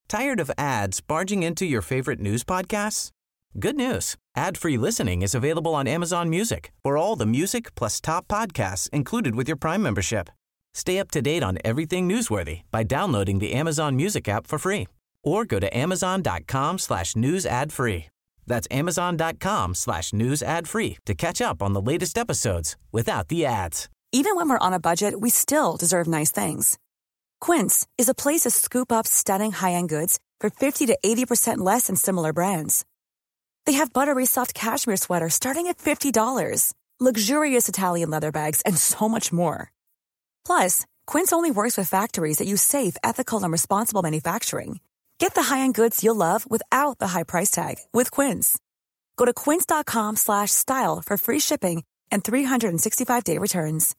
Tired of ads barging into your favorite news podcasts? Good news. Ad-free listening is available on Amazon Music for all the music plus top podcasts included with your Prime membership. Stay up to date on everything newsworthy by downloading the Amazon Music app for free or go to amazon.com/news ad free. That's amazon.com/news ad free to catch up on the latest episodes without the ads. Even when we're on a budget, we still deserve nice things. Quince is a place to scoop up stunning high-end goods for 50 to 80% less than similar brands. They have buttery soft cashmere sweaters starting at $50, luxurious Italian leather bags, and so much more. Plus, Quince only works with factories that use safe, ethical, and responsible manufacturing. Get the high-end goods you'll love without the high price tag with Quince. Go to quince.com/style for free shipping and 365-day returns.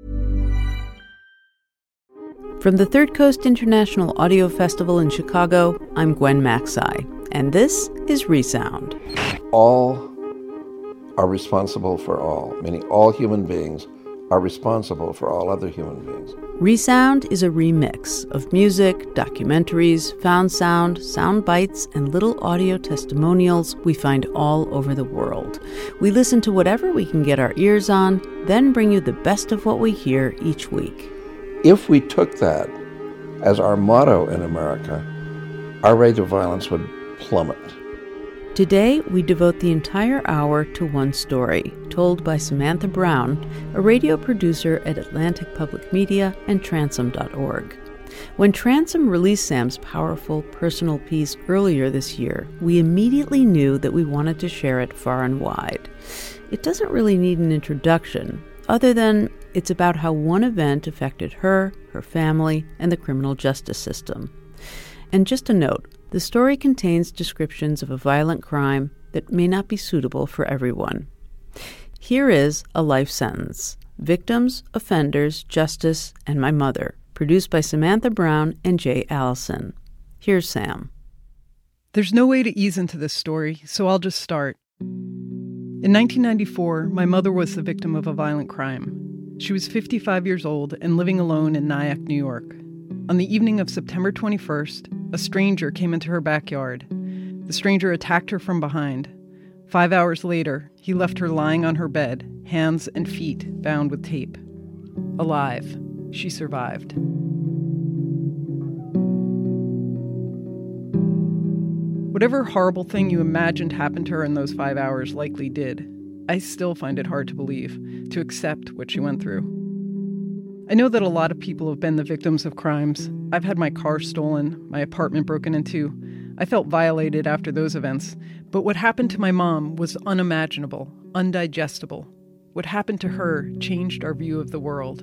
From the Third Coast International Audio Festival in Chicago, I'm Gwen Macsai, and this is Resound. All are responsible for all, meaning all human beings are responsible for all other human beings. Resound is a remix of music, documentaries, found sound, sound bites, and little audio testimonials we find all over the world. We listen to whatever we can get our ears on, then bring you the best of what we hear each week. If we took that as our motto in America, our rate of violence would plummet. Today, we devote the entire hour to one story, told by Samantha Brown, a radio producer at Atlantic Public Media and Transom.org. When Transom released Sam's powerful personal piece earlier this year, we immediately knew that we wanted to share it far and wide. It doesn't really need an introduction, other than it's about how one event affected her, her family, and the criminal justice system. And just a note, the story contains descriptions of a violent crime that may not be suitable for everyone. Here is A Life Sentence: Victims, Offenders, Justice, and My Mother, produced by Samantha Brown and Jay Allison. Here's Sam. There's no way to ease into this story, so I'll just start. In 1994, my mother was the victim of a violent crime. She was 55 years old and living alone in Nyack, New York. On the evening of September 21st, a stranger came into her backyard. The stranger attacked her from behind. 5 hours later, he left her lying on her bed, hands and feet bound with tape. Alive, she survived. Whatever horrible thing you imagined happened to her in those 5 hours likely did. I still find it hard to believe, to accept what she went through. I know that a lot of people have been the victims of crimes. I've had my car stolen, my apartment broken into. I felt violated after those events. But what happened to my mom was unimaginable, undigestible. What happened to her changed our view of the world.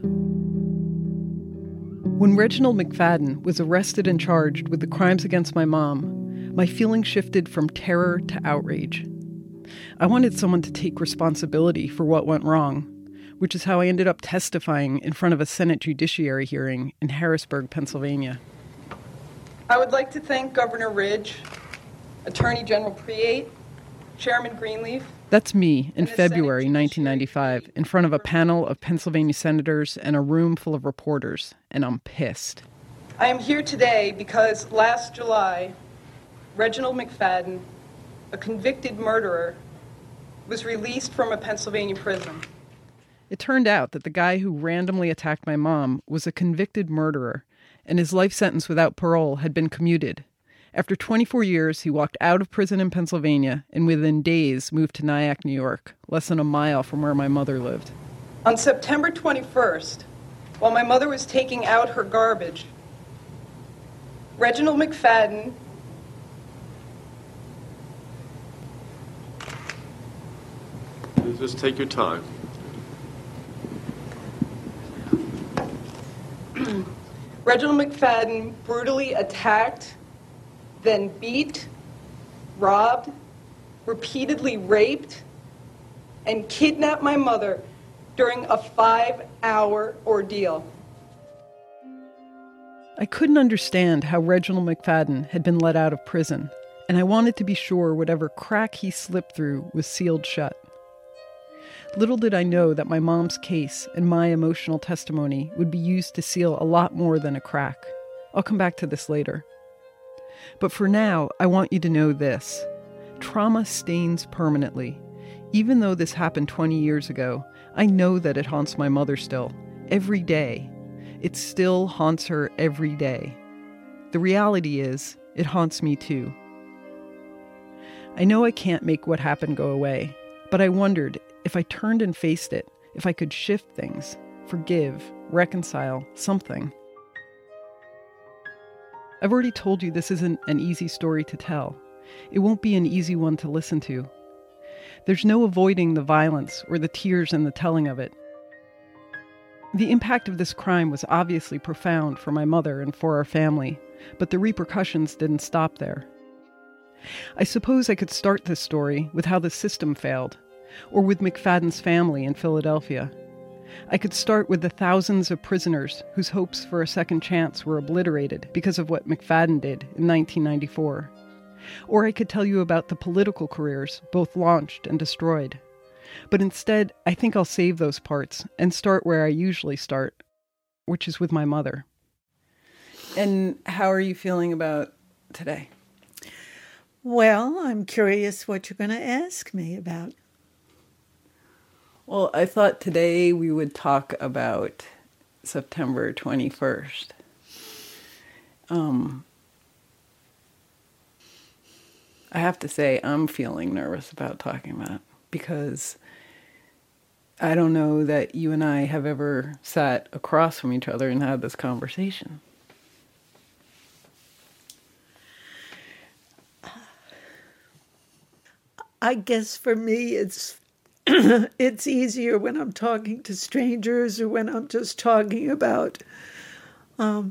When Reginald McFadden was arrested and charged with the crimes against my mom, my feelings shifted from terror to outrage. I wanted someone to take responsibility for what went wrong, which is how I ended up testifying in front of a Senate Judiciary hearing in Harrisburg, Pennsylvania. I would like to thank Governor Ridge, Attorney General Priate, Chairman Greenleaf. That's me in February 1995, in front of a panel of Pennsylvania senators and a room full of reporters, and I'm pissed. I am here today because last July, Reginald McFadden, a convicted murderer, was released from a Pennsylvania prison. It turned out that the guy who randomly attacked my mom was a convicted murderer, and his life sentence without parole had been commuted. After 24 years, he walked out of prison in Pennsylvania and within days moved to Nyack, New York, less than a mile from where my mother lived. On September 21st, while my mother was taking out her garbage, Reginald McFadden Just take your time. Reginald McFadden brutally attacked, then beat, robbed, repeatedly raped, and kidnapped my mother during a 5-hour ordeal. I couldn't understand how Reginald McFadden had been let out of prison, and I wanted to be sure whatever crack he slipped through was sealed shut. Little did I know that my mom's case and my emotional testimony would be used to seal a lot more than a crack. I'll come back to this later. But for now, I want you to know this. Trauma stains permanently. Even though this happened 20 years ago, I know that it haunts my mother still, every day. It still haunts her every day. The reality is, it haunts me too. I know I can't make what happened go away, but I wondered if I turned and faced it, if I could shift things, forgive, reconcile, something. I've already told you this isn't an easy story to tell. It won't be an easy one to listen to. There's no avoiding the violence or the tears in the telling of it. The impact of this crime was obviously profound for my mother and for our family, but the repercussions didn't stop there. I suppose I could start this story with how the system failed, or with McFadden's family in Philadelphia. I could start with the thousands of prisoners whose hopes for a second chance were obliterated because of what McFadden did in 1994. Or I could tell you about the political careers, both launched and destroyed. But instead, I think I'll save those parts and start where I usually start, which is with my mother. And how are you feeling about today? Well, I'm curious what you're going to ask me about. Well, I thought today we would talk about September 21st. I have to say I'm feeling nervous about talking about it because I don't know that you and I have ever sat across from each other and had this conversation. I guess for me it's it's easier when I'm talking to strangers or when I'm just talking about how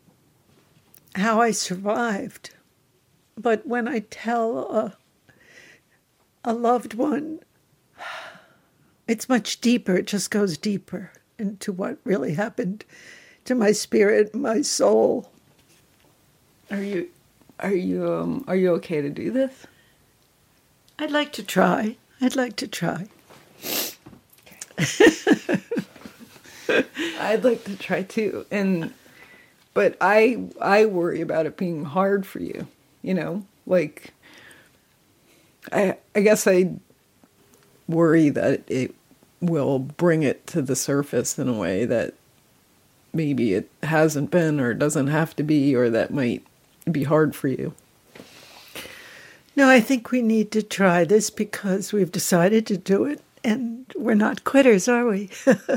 I survived. But when I tell a loved one, it's much deeper. It just goes deeper into what really happened to my spirit, my soul. Are you okay to do this? I'd like to try. I'd like to try. I'd like to try too. But I worry about it being hard for you, you know? Like, I guess I worry that it will bring it to the surface in a way that maybe it hasn't been or doesn't have to be, or that might be hard for you. No, I think we need to try this because we've decided to do it, and we're not quitters, are we?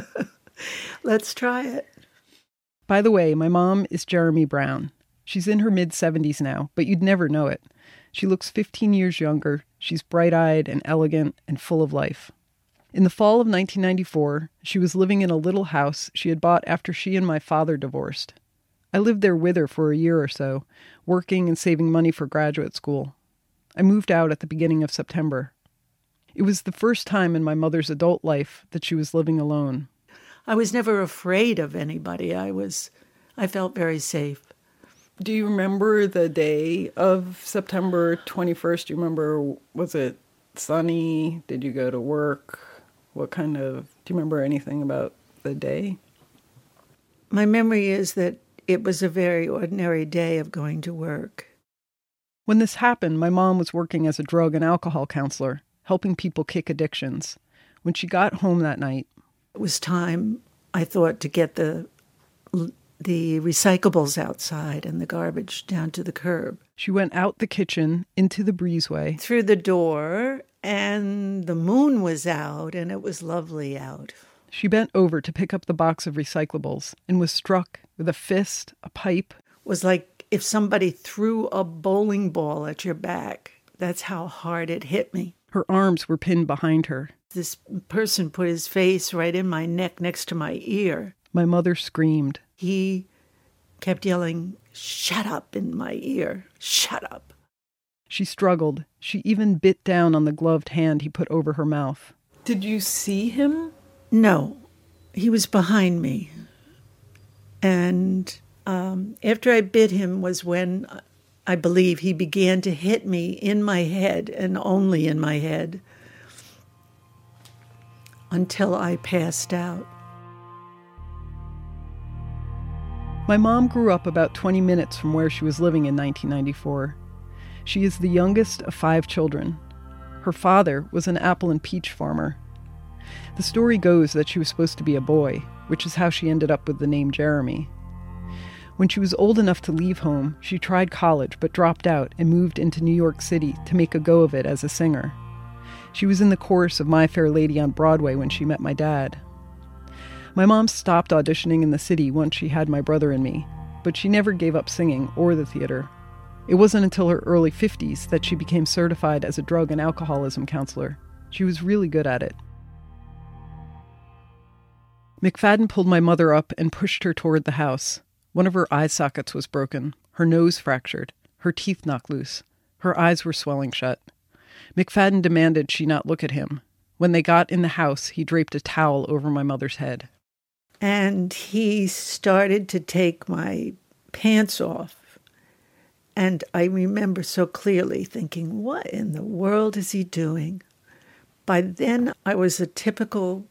Let's try it. By the way, my mom is Jeremy Brown. She's in her mid-70s now, but you'd never know it. She looks 15 years younger. She's bright-eyed and elegant and full of life. In the fall of 1994, she was living in a little house she had bought after she and my father divorced. I lived there with her for a year or so, working and saving money for graduate school. I moved out at the beginning of September. It was the first time in my mother's adult life that she was living alone. I was never afraid of anybody. I felt very safe. Do you remember the day of September 21st? Do you remember, was it sunny? Did you go to work? Do you remember anything about the day? My memory is that it was a very ordinary day of going to work. When this happened, my mom was working as a drug and alcohol counselor, helping people kick addictions. When she got home that night, it was time, I thought, to get the recyclables outside and the garbage down to the curb. She went out the kitchen, into the breezeway. Through the door, and the moon was out, and it was lovely out. She bent over to pick up the box of recyclables and was struck with a fist, a pipe. It was like if somebody threw a bowling ball at your back. That's how hard it hit me. Her arms were pinned behind her. This person put his face right in my neck next to my ear. My mother screamed. He kept yelling, "Shut up," in my ear. "Shut up." She struggled. She even bit down on the gloved hand he put over her mouth. Did you see him? No. He was behind me. And after I bit him was when I believe he began to hit me in my head, and only in my head, until I passed out. My mom grew up about 20 minutes from where she was living in 1994. She is the youngest of 5 children. Her father was an apple and peach farmer. The story goes that she was supposed to be a boy, which is how she ended up with the name Jeremy. When she was old enough to leave home, she tried college but dropped out and moved into New York City to make a go of it as a singer. She was in the chorus of My Fair Lady on Broadway when she met my dad. My mom stopped auditioning in the city once she had my brother and me, but she never gave up singing or the theater. It wasn't until her early 50s that she became certified as a drug and alcoholism counselor. She was really good at it. McFadden pulled my mother up and pushed her toward the house. One of her eye sockets was broken, her nose fractured, her teeth knocked loose. Her eyes were swelling shut. McFadden demanded she not look at him. When they got in the house, he draped a towel over my mother's head. And he started to take my pants off. And I remember so clearly thinking, what in the world is he doing? By then, I was a typical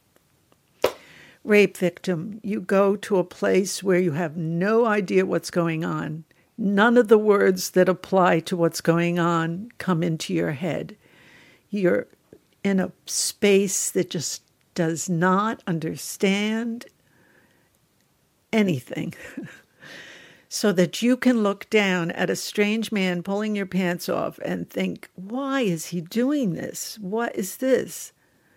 rape victim. You go to a place where you have no idea what's going on. None of the words that apply to what's going on come into your head. You're in a space that just does not understand anything. So that you can look down at a strange man pulling your pants off and think, why is he doing this? What is this?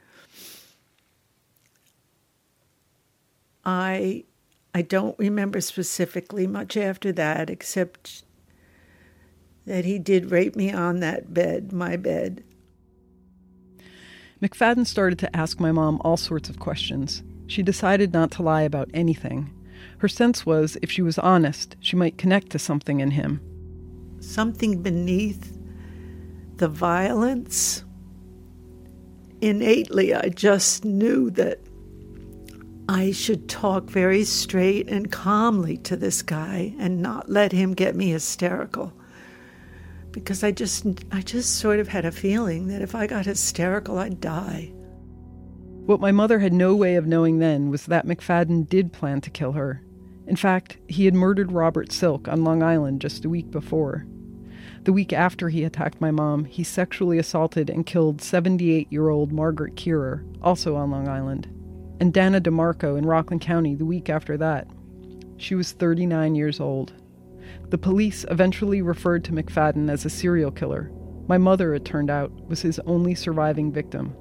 I don't remember specifically much after that, except that he did rape me on that bed, my bed. McFadden started to ask my mom all sorts of questions. She decided not to lie about anything. Her sense was, if she was honest, she might connect to something in him. Something beneath the violence. Innately, I just knew that I should talk very straight and calmly to this guy and not let him get me hysterical. Because I just sort of had a feeling that if I got hysterical, I'd die. What my mother had no way of knowing then was that McFadden did plan to kill her. In fact, he had murdered Robert Silk on Long Island just a week before. The week after he attacked my mom, he sexually assaulted and killed 78-year-old Margaret Kierer, also on Long Island, and Dana DeMarco in Rockland County the week after that. She was 39 years old. The police eventually referred to McFadden as a serial killer. My mother, it turned out, was his only surviving victim.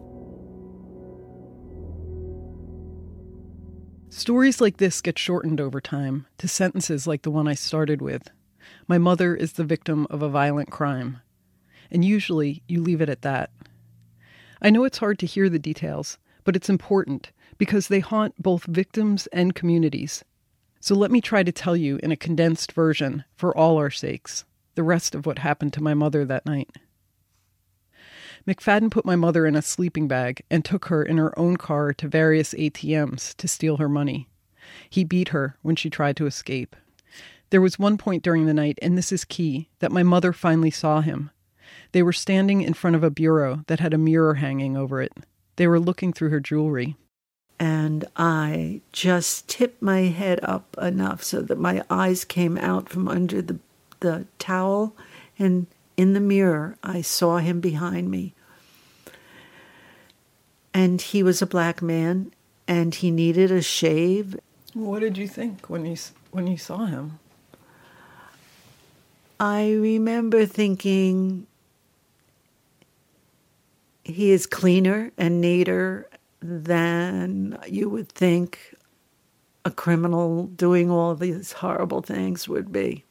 Stories like this get shortened over time to sentences like the one I started with. My mother is the victim of a violent crime. And usually you leave it at that. I know it's hard to hear the details, but it's important because they haunt both victims and communities. So let me try to tell you in a condensed version, for all our sakes, the rest of what happened to my mother that night. McFadden put my mother in a sleeping bag and took her in her own car to various ATMs to steal her money. He beat her when she tried to escape. There was one point during the night, and this is key, that my mother finally saw him. They were standing in front of a bureau that had a mirror hanging over it. They were looking through her jewelry. And I just tipped my head up enough so that my eyes came out from under the towel, and in the mirror I saw him behind me. And he was a black man, and he needed a shave. What did you think when you saw him? I remember thinking he is cleaner and neater than you would think a criminal doing all these horrible things would be.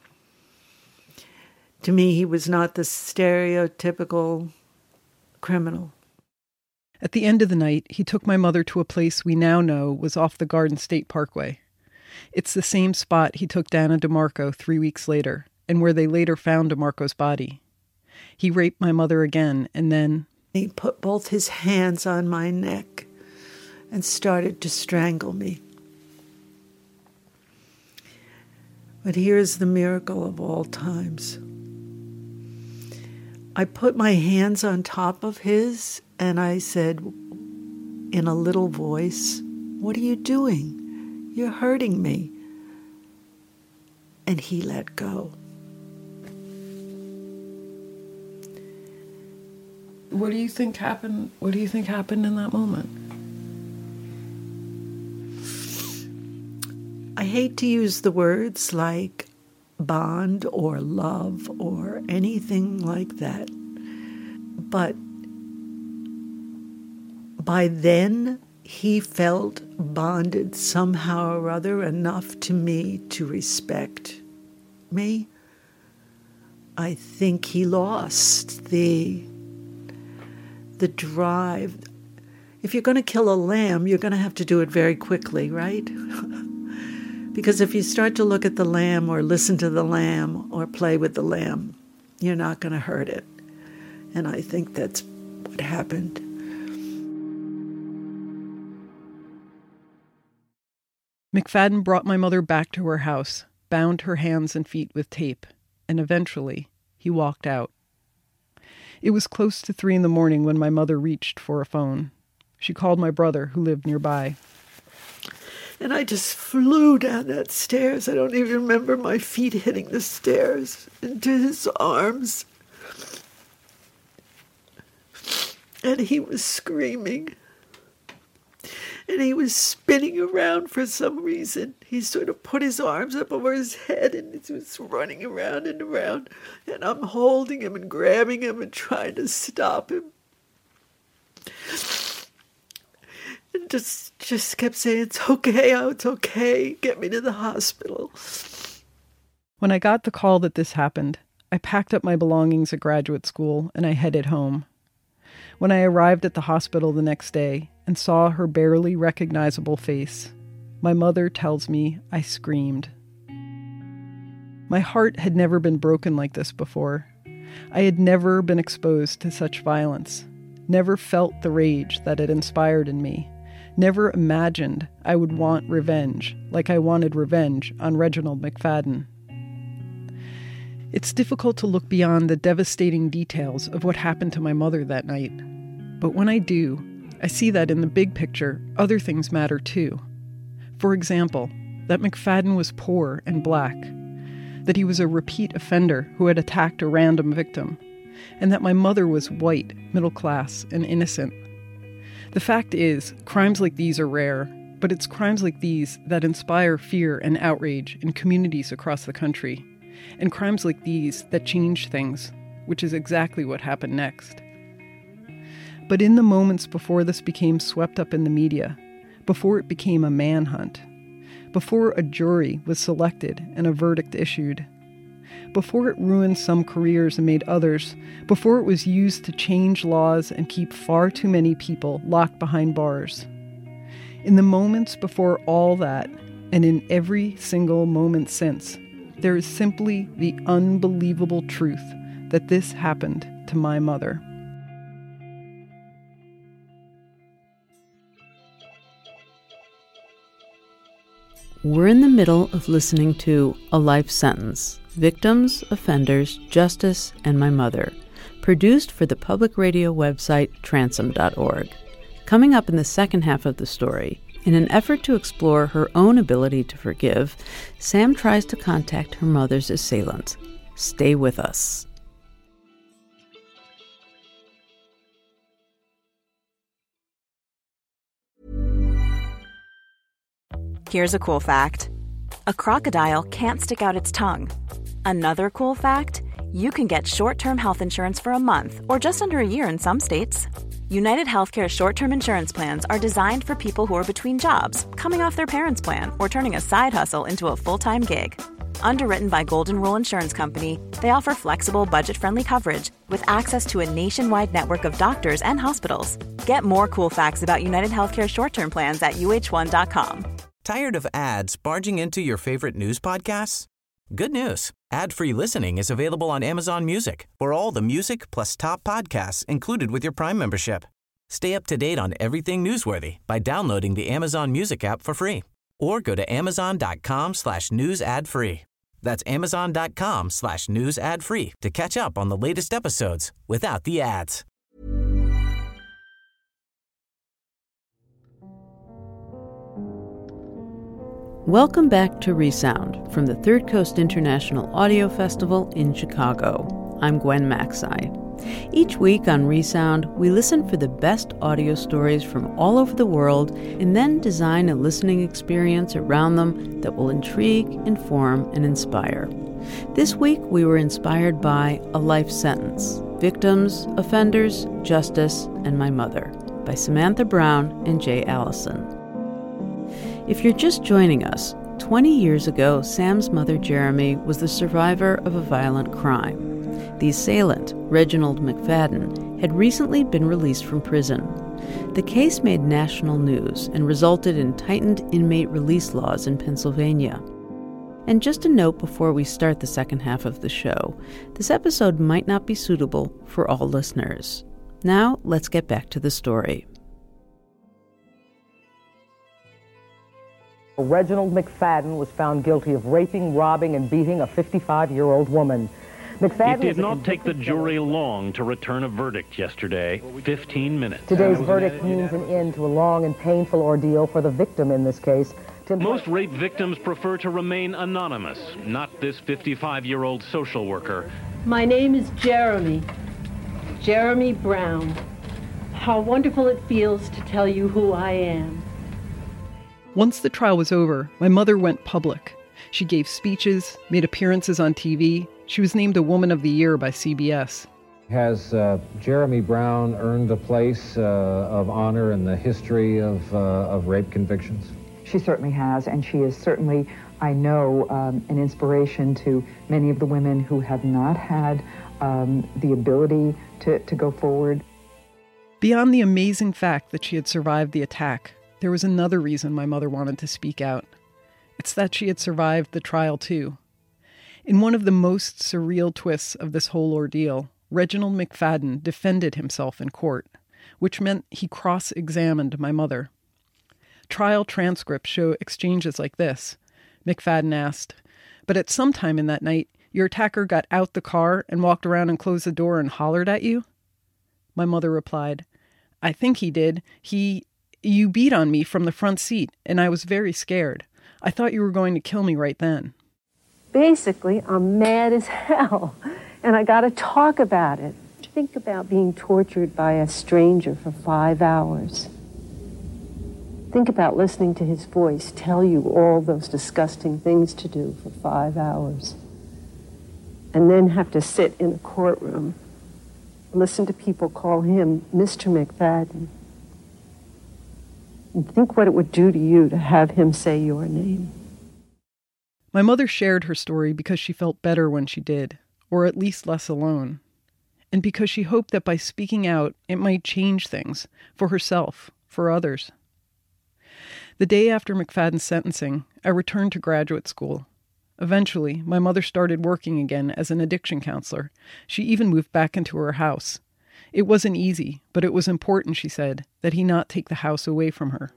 To me, he was not the stereotypical criminal. At the end of the night, he took my mother to a place we now know was off the Garden State Parkway. It's the same spot he took Dana DeMarco 3 weeks later, and where they later found DeMarco's body. He raped my mother again, and then he put both his hands on my neck and started to strangle me. But here's the miracle of all times. I put my hands on top of his and I said in a little voice, "What are you doing? You're hurting me." and he let go. What do you think happened? What do you think happened in that moment? I hate to use the words like bond or love or anything like that. But by then, he felt bonded somehow or other enough to me to respect me. I think he lost the drive. If you're going to kill a lamb, you're going to have to do it very quickly, right? Because if you start to look at the lamb or listen to the lamb or play with the lamb, you're not going to hurt it. And I think that's what happened. McFadden brought my mother back to her house, bound her hands and feet with tape, and eventually he walked out. It was close to 3 a.m. when my mother reached for a phone. She called my brother, who lived nearby. And I just flew down that stairs. I don't even remember my feet hitting the stairs, into his arms. And he was screaming. And he was spinning around for some reason. He sort of put his arms up over his head and he was running around and around. And I'm holding him and grabbing him and trying to stop him. And just kept saying, it's okay, get me to the hospital. When I got the call that this happened, I packed up my belongings at graduate school and I headed home. When I arrived at the hospital the next day and saw her barely recognizable face, my mother tells me I screamed. My heart had never been broken like this before. I had never been exposed to such violence, never felt the rage that it inspired in me, never imagined I would want revenge like I wanted revenge on Reginald McFadden. It's difficult to look beyond the devastating details of what happened to my mother that night. But when I do, I see that in the big picture, other things matter too. For example, that McFadden was poor and black, that he was a repeat offender who had attacked a random victim, and that my mother was white, middle class, and innocent. The fact is, crimes like these are rare, but it's crimes like these that inspire fear and outrage in communities across the country. And crimes like these that change things, which is exactly what happened next. But in the moments before this became swept up in the media, before it became a manhunt, before a jury was selected and a verdict issued, before it ruined some careers and made others, before it was used to change laws and keep far too many people locked behind bars. In the moments before all that, and in every single moment since, there is simply the unbelievable truth that this happened to my mother. We're in the middle of listening to A Life Sentence, Victims, Offenders, Justice, and My Mother, produced for the public radio website transom.org. Coming up in the second half of the story, in an effort to explore her own ability to forgive, Sam tries to contact her mother's assailants. Stay with us. Here's a cool fact. A crocodile can't stick out its tongue. Another cool fact, you can get short-term health insurance for a month or just under a year in some states. United Healthcare short-term insurance plans are designed for people who are between jobs, coming off their parents' plan, or turning a side hustle into a full-time gig. Underwritten by Golden Rule Insurance Company, they offer flexible, budget-friendly coverage with access to a nationwide network of doctors and hospitals. Get more cool facts about United Healthcare short-term plans at uh1.com. Tired of ads barging into your favorite news podcasts? Good news. Ad-free listening is available on Amazon Music for all the music plus top podcasts included with your Prime membership. Stay up to date on everything newsworthy by downloading the Amazon Music app for free or go to amazon.com/news ad free. That's amazon.com/news ad free to catch up on the latest episodes without the ads. Welcome back to Resound from the Third Coast International Audio Festival in Chicago. I'm Gwen Macsai. Each week on Resound, we listen for the best audio stories from all over the world and then design a listening experience around them that will intrigue, inform, and inspire. This week, we were inspired by A Life Sentence: Victims, Offenders, Justice, and My Mother by Samantha Brown and Jay Allison. If you're just joining us, 20 years ago, Sam's mother, Jeremy, was the survivor of a violent crime. The assailant, Reginald McFadden, had recently been released from prison. The case made national news and resulted in tightened inmate release laws in Pennsylvania. And just a note before we start the second half of the show, this episode might not be suitable for all listeners. Now, let's get back to the story. Reginald McFadden was found guilty of raping, robbing, and beating a 55-year-old woman. It did not take the jury long to return a verdict yesterday, 15 minutes. Today's verdict means an end to a long and painful ordeal for the victim in this case. Most rape victims prefer to remain anonymous, not this 55-year-old social worker. My name is Jeremy Brown. How wonderful it feels to tell you who I am. Once the trial was over, my mother went public. She gave speeches, made appearances on TV. She was named a Woman of the Year by CBS. Has Jeremy Brown earned a place of honor in the history of rape convictions? She certainly has, and she is certainly, I know, an inspiration to many of the women who have not had the ability to go forward. Beyond the amazing fact that she had survived the attack, there was another reason my mother wanted to speak out. It's that she had survived the trial, too. In one of the most surreal twists of this whole ordeal, Reginald McFadden defended himself in court, which meant he cross-examined my mother. Trial transcripts show exchanges like this. McFadden asked, "But at some time in that night, your attacker got out the car and walked around and closed the door and hollered at you?" My mother replied, "I think he did. You beat on me from the front seat, and I was very scared. I thought you were going to kill me right then." Basically, I'm mad as hell, and I gotta talk about it. Think about being tortured by a stranger for 5 hours. Think about listening to his voice tell you all those disgusting things to do for 5 hours. And then have to sit in a courtroom, listen to people call him Mr. McFadden. And think what it would do to you to have him say your name. My mother shared her story because she felt better when she did, or at least less alone. And because she hoped that by speaking out, it might change things, for herself, for others. The day after McFadden's sentencing, I returned to graduate school. Eventually, my mother started working again as an addiction counselor. She even moved back into her house. It wasn't easy, but it was important, she said, that he not take the house away from her.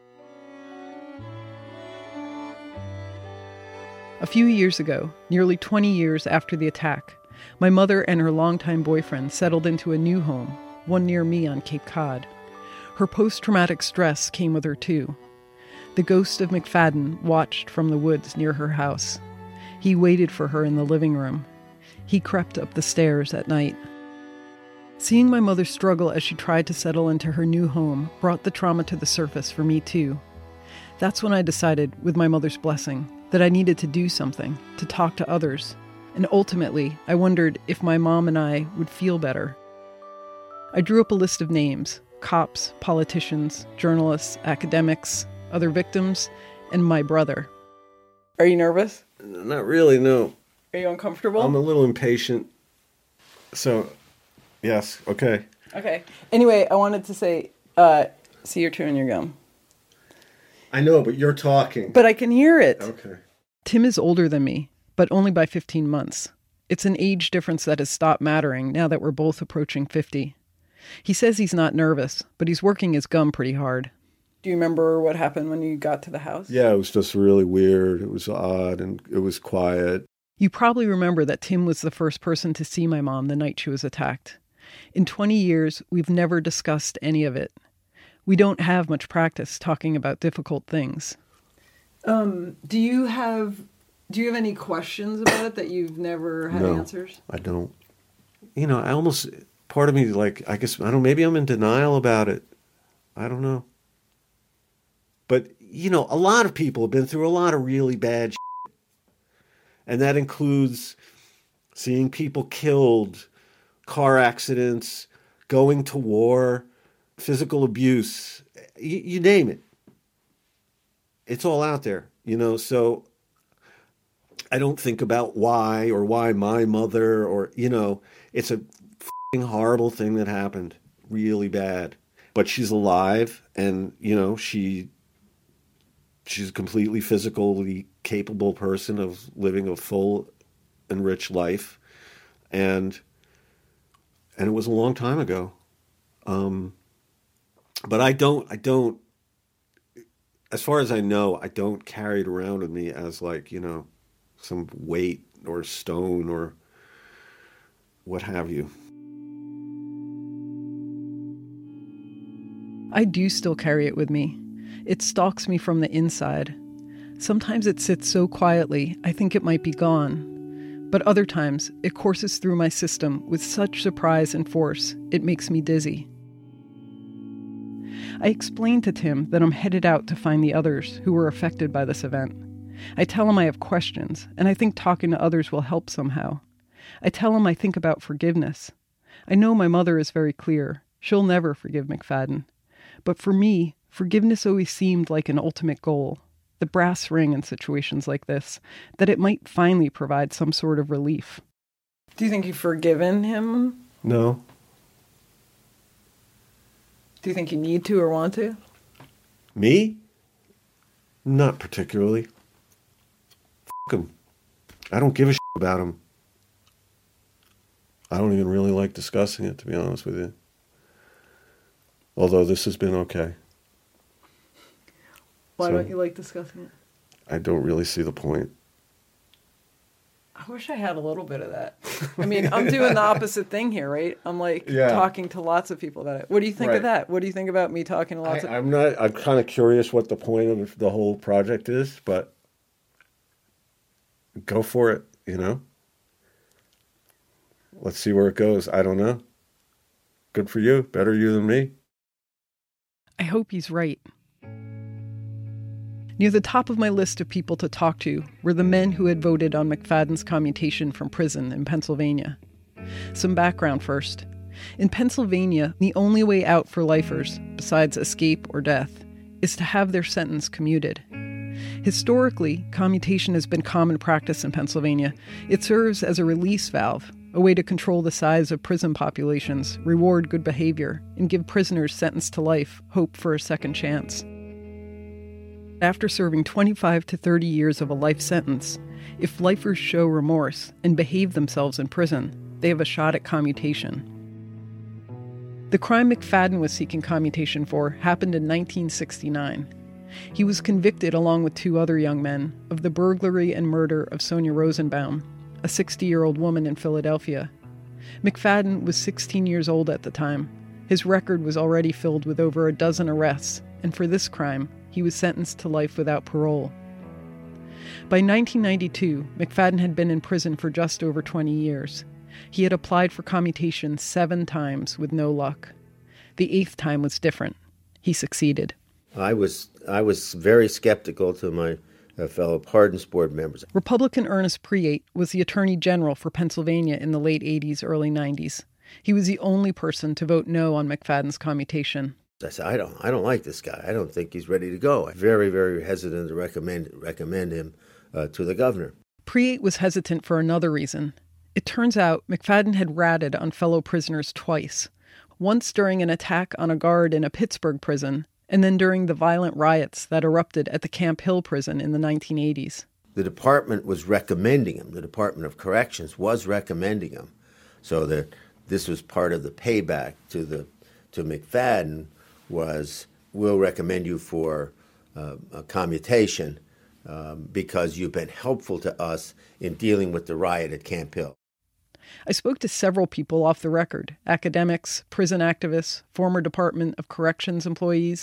A few years ago, nearly 20 years after the attack, my mother and her longtime boyfriend settled into a new home, one near me on Cape Cod. Her post-traumatic stress came with her too. The ghost of McFadden watched from the woods near her house. He waited for her in the living room. He crept up the stairs at night. Seeing my mother struggle as she tried to settle into her new home brought the trauma to the surface for me too. That's when I decided, with my mother's blessing, that I needed to do something, to talk to others. And ultimately, I wondered if my mom and I would feel better. I drew up a list of names: cops, politicians, journalists, academics, other victims, and my brother. Are you nervous? Not really, no. Are you uncomfortable? I'm a little impatient. So, yes, okay. Okay. Anyway, I wanted to say, see, you're chewing your gum. I know, but you're talking. But I can hear it. Okay. Tim is older than me, but only by 15 months. It's an age difference that has stopped mattering now that we're both approaching 50. He says he's not nervous, but he's working his gum pretty hard. Do you remember what happened when you got to the house? Yeah, it was just really weird. It was odd, and it was quiet. You probably remember that Tim was the first person to see my mom the night she was attacked. In 20 years, we've never discussed any of it. We don't have much practice talking about difficult things. Do you have any questions about it that you've never had answers? I don't. I almost, part of me, like, I guess, I don't, maybe I'm in denial about it. I don't know. But, a lot of people have been through a lot of really bad shit. And that includes seeing people killed, car accidents, going to war, physical abuse, you name it. It's all out there, so I don't think about why my mother or, it's a f***ing horrible thing that happened, really bad. But she's alive and, she's a completely physically capable person of living a full and rich life. And it was a long time ago. But I don't, as far as I know, I don't carry it around with me as like, some weight or stone or what have you. I do still carry it with me. It stalks me from the inside. Sometimes it sits so quietly, I think it might be gone. But other times, it courses through my system with such surprise and force, it makes me dizzy. I explain to Tim that I'm headed out to find the others who were affected by this event. I tell him I have questions, and I think talking to others will help somehow. I tell him I think about forgiveness. I know my mother is very clear. She'll never forgive McFadden. But for me, forgiveness always seemed like an ultimate goal, the brass ring in situations like this, that it might finally provide some sort of relief. Do you think you've forgiven him? No. Do you think you need to or want to? Me? Not particularly. F*** him. I don't give a shit about him. I don't even really like discussing it, to be honest with you. Although this has been okay. Why don't you like discussing it? I don't really see the point. I wish I had a little bit of that. I mean, I'm doing the opposite thing here, right? I'm talking to lots of people about it. What do you think of that? What do you think about me talking to lots of people? I'm kind of curious what the point of the whole project is, but go for it, Let's see where it goes. I don't know. Good for you. Better you than me. I hope he's right. Near the top of my list of people to talk to were the men who had voted on McFadden's commutation from prison in Pennsylvania. Some background first. In Pennsylvania, the only way out for lifers, besides escape or death, is to have their sentence commuted. Historically, commutation has been common practice in Pennsylvania. It serves as a release valve, a way to control the size of prison populations, reward good behavior, and give prisoners sentenced to life hope for a second chance. After serving 25 to 30 years of a life sentence, if lifers show remorse and behave themselves in prison, they have a shot at commutation. The crime McFadden was seeking commutation for happened in 1969. He was convicted, along with 2 other young men, of the burglary and murder of Sonia Rosenbaum, a 60-year-old woman in Philadelphia. McFadden was 16 years old at the time. His record was already filled with over a dozen arrests, and for this crime, he was sentenced to life without parole. By 1992, McFadden had been in prison for just over 20 years. He had applied for commutation 7 times with no luck. The 8th time was different. He succeeded. I was very skeptical to my fellow Pardons Board members. Republican Ernest Priate was the Attorney General for Pennsylvania in the late 80s, early 90s. He was the only person to vote no on McFadden's commutation. I said, I don't like this guy. I don't think he's ready to go. I'm very, very hesitant to recommend him to the governor. Priate was hesitant for another reason. It turns out McFadden had ratted on fellow prisoners twice. Once during an attack on a guard in a Pittsburgh prison, and then during the violent riots that erupted at the Camp Hill prison in the 1980s. The department was recommending him. The Department of Corrections was recommending him. So that this was part of the payback to McFadden was, we'll recommend you for a commutation because you've been helpful to us in dealing with the riot at Camp Hill. I spoke to several people off the record, academics, prison activists, former Department of Corrections employees.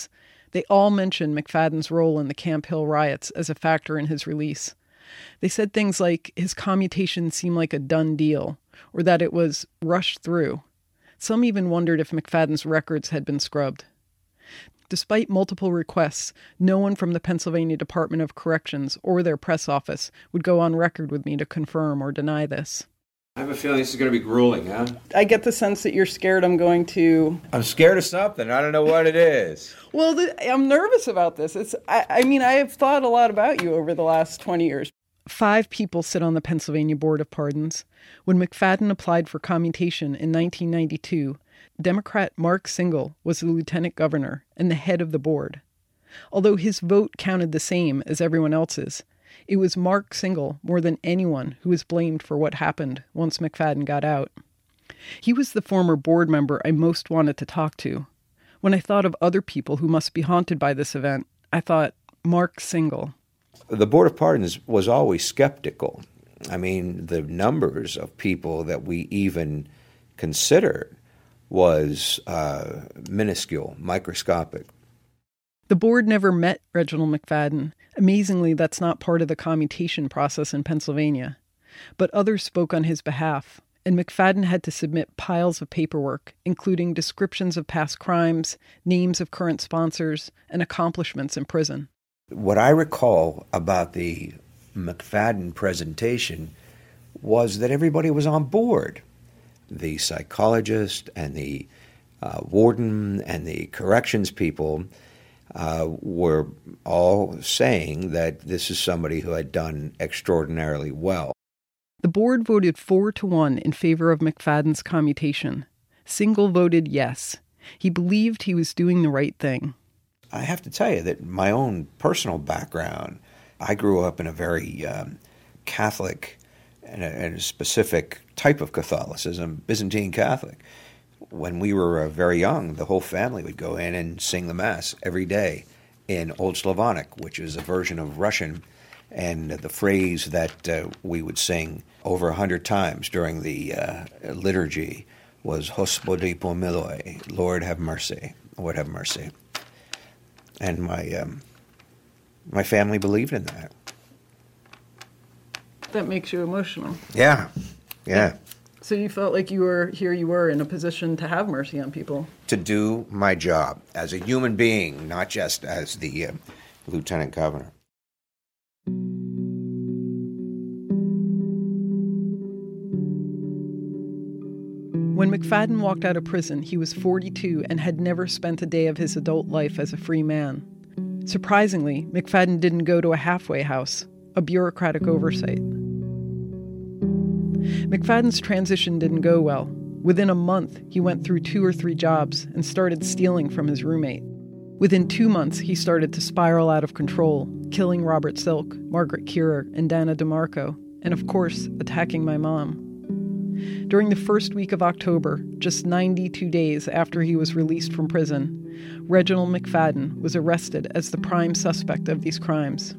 They all mentioned McFadden's role in the Camp Hill riots as a factor in his release. They said things like his commutation seemed like a done deal, or that it was rushed through. Some even wondered if McFadden's records had been scrubbed. Despite multiple requests, no one from the Pennsylvania Department of Corrections or their press office would go on record with me to confirm or deny this. I have a feeling this is going to be grueling, huh? I get the sense that you're scared I'm going to... I'm scared of something. I don't know what it is. Well, I'm nervous about this. I have thought a lot about you over the last 20 years. 5 people sit on the Pennsylvania Board of Pardons. When McFadden applied for commutation in 1992, Democrat Mark Singal was the lieutenant governor and the head of the board. Although his vote counted the same as everyone else's, it was Mark Singal more than anyone who was blamed for what happened once McFadden got out. He was the former board member I most wanted to talk to. When I thought of other people who must be haunted by this event, I thought, Mark Singal. The Board of Pardons was always skeptical. I mean, the numbers of people that we even considered was minuscule, microscopic. The board never met Reginald McFadden. Amazingly, that's not part of the commutation process in Pennsylvania. But others spoke on his behalf, and McFadden had to submit piles of paperwork, including descriptions of past crimes, names of current sponsors, and accomplishments in prison. What I recall about the McFadden presentation was that everybody was on board. The psychologist and the warden and the corrections people were all saying that this is somebody who had done extraordinarily well. The board voted 4-1 in favor of McFadden's commutation. Singal voted yes. He believed he was doing the right thing. I have to tell you that my own personal background, I grew up in a very Catholic and a specific type of Catholicism, Byzantine Catholic. When we were very young, the whole family would go in and sing the Mass every day in Old Slavonic, which is a version of Russian, and the phrase that we would sing over 100 times during the liturgy was Hospody pomiloi, Lord have mercy, Lord have mercy. And my family believed in that. That makes you emotional. Yeah. So you felt like you were in a position to have mercy on people. To do my job as a human being, not just as the lieutenant governor. When McFadden walked out of prison, he was 42 and had never spent a day of his adult life as a free man. Surprisingly, McFadden didn't go to a halfway house, a bureaucratic oversight. McFadden's transition didn't go well. Within a month, he went through 2 or 3 jobs and started stealing from his roommate. Within 2 months, he started to spiral out of control, killing Robert Silk, Margaret Kierer, and Dana DeMarco, and of course, attacking my mom. During the first week of October, just 92 days after he was released from prison, Reginald McFadden was arrested as the prime suspect of these crimes.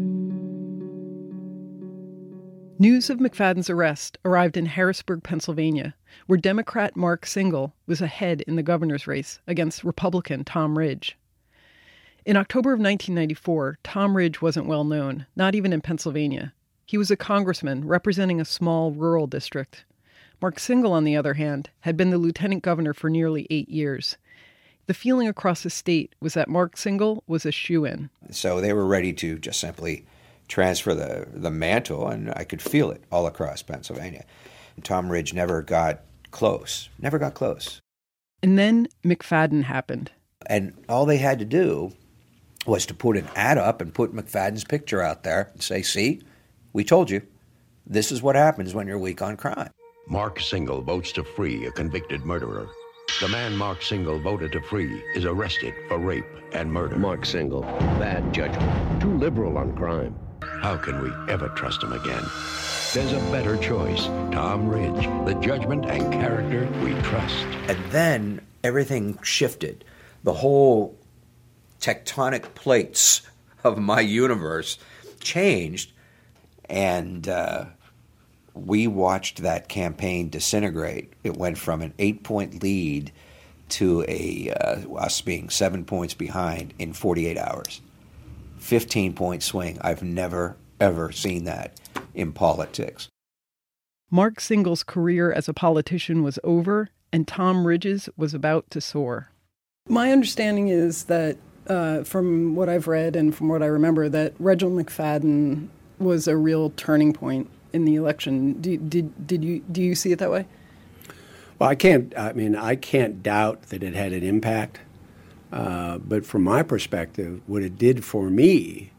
News of McFadden's arrest arrived in Harrisburg, Pennsylvania, where Democrat Mark Singal was ahead in the governor's race against Republican Tom Ridge. In October of 1994, Tom Ridge wasn't well known, not even in Pennsylvania. He was a congressman representing a small rural district. Mark Singal, on the other hand, had been the lieutenant governor for nearly 8 years. The feeling across the state was that Mark Singal was a shoo-in. So they were ready to just simply transfer the mantle, and I could feel it all across Pennsylvania. And Tom Ridge never got close. And then McFadden happened. And all they had to do was to put an ad up and put McFadden's picture out there and say, see, we told you. This is what happens when you're weak on crime. Mark Singal votes to free a convicted murderer. The man Mark Singal voted to free is arrested for rape and murder. Mark Singal, bad judgment, too liberal on crime. How can we ever trust him again? There's a better choice. Tom Ridge, the judgment and character we trust. And then everything shifted. The whole tectonic plates of my universe changed, and we watched that campaign disintegrate. It went from an 8-point lead to us being 7 points behind in 48 hours. 15-point swing. I've never, ever seen that in politics. Mark Singel's career as a politician was over, and Tom Ridge's was about to soar. My understanding is that, from what I've read and from what I remember, that Reginald McFadden was a real turning point in the election. Do you see it that way? Well, I can't doubt that it had an impact. But from my perspective, what it did for me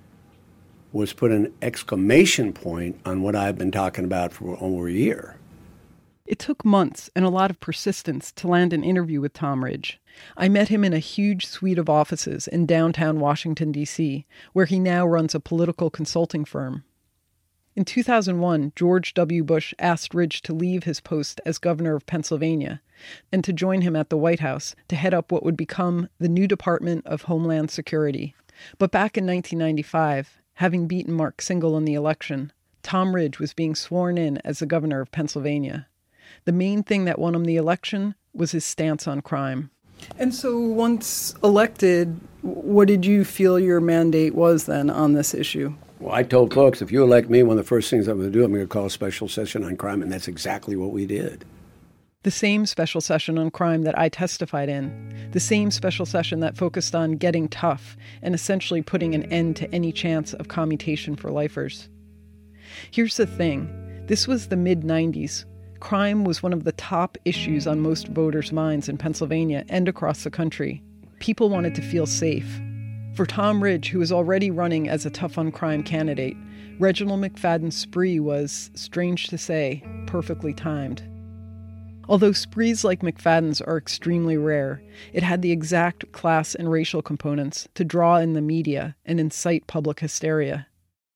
was put an exclamation point on what I've been talking about for over a year. It took months and a lot of persistence to land an interview with Tom Ridge. I met him in a huge suite of offices in downtown Washington, D.C., where he now runs a political consulting firm. In 2001, George W. Bush asked Ridge to leave his post as governor of Pennsylvania and to join him at the White House to head up what would become the new Department of Homeland Security. But back in 1995, having beaten Mark Singel in the election, Tom Ridge was being sworn in as the governor of Pennsylvania. The main thing that won him the election was his stance on crime. And so once elected, what did you feel your mandate was then on this issue? Well, I told folks, if you elect me, one of the first things I'm going to do, I'm going to call a special session on crime, and that's exactly what we did. The same special session on crime that I testified in, the same special session that focused on getting tough and essentially putting an end to any chance of commutation for lifers. Here's the thing, this was the mid-90s. Crime was one of the top issues on most voters' minds in Pennsylvania and across the country. People wanted to feel safe. For Tom Ridge, who was already running as a tough-on-crime candidate, Reginald McFadden's spree was, strange to say, perfectly timed. Although sprees like McFadden's are extremely rare, it had the exact class and racial components to draw in the media and incite public hysteria.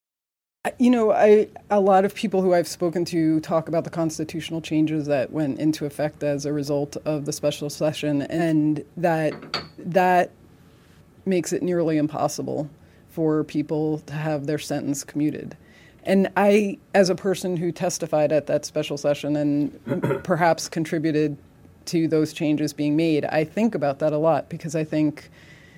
You know, a lot of people who I've spoken to talk about the constitutional changes that went into effect as a result of the special session, and that makes it nearly impossible for people to have their sentence commuted. And I, as a person who testified at that special session and perhaps contributed to those changes being made, I think about that a lot because I think